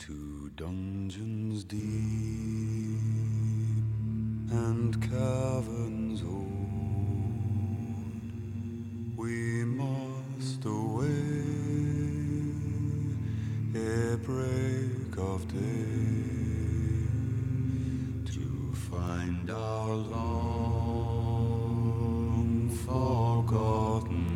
To dungeons deep and caverns old we must away ere break of day to find our long forgotten